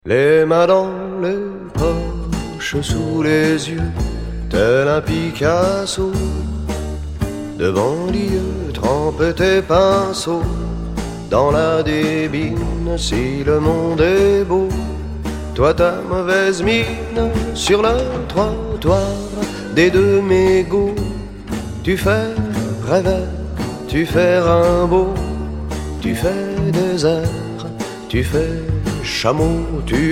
Les mains dans les poches, sous les yeux, tel un Picasso. Devant Dieu, trempe tes pinceaux dans la débine. Si le monde est beau, toi ta mauvaise mine sur le trottoir des deux mégots. Tu fais rêveur, tu fais Rimbaud, tu fais désert, tu fais chameau, tu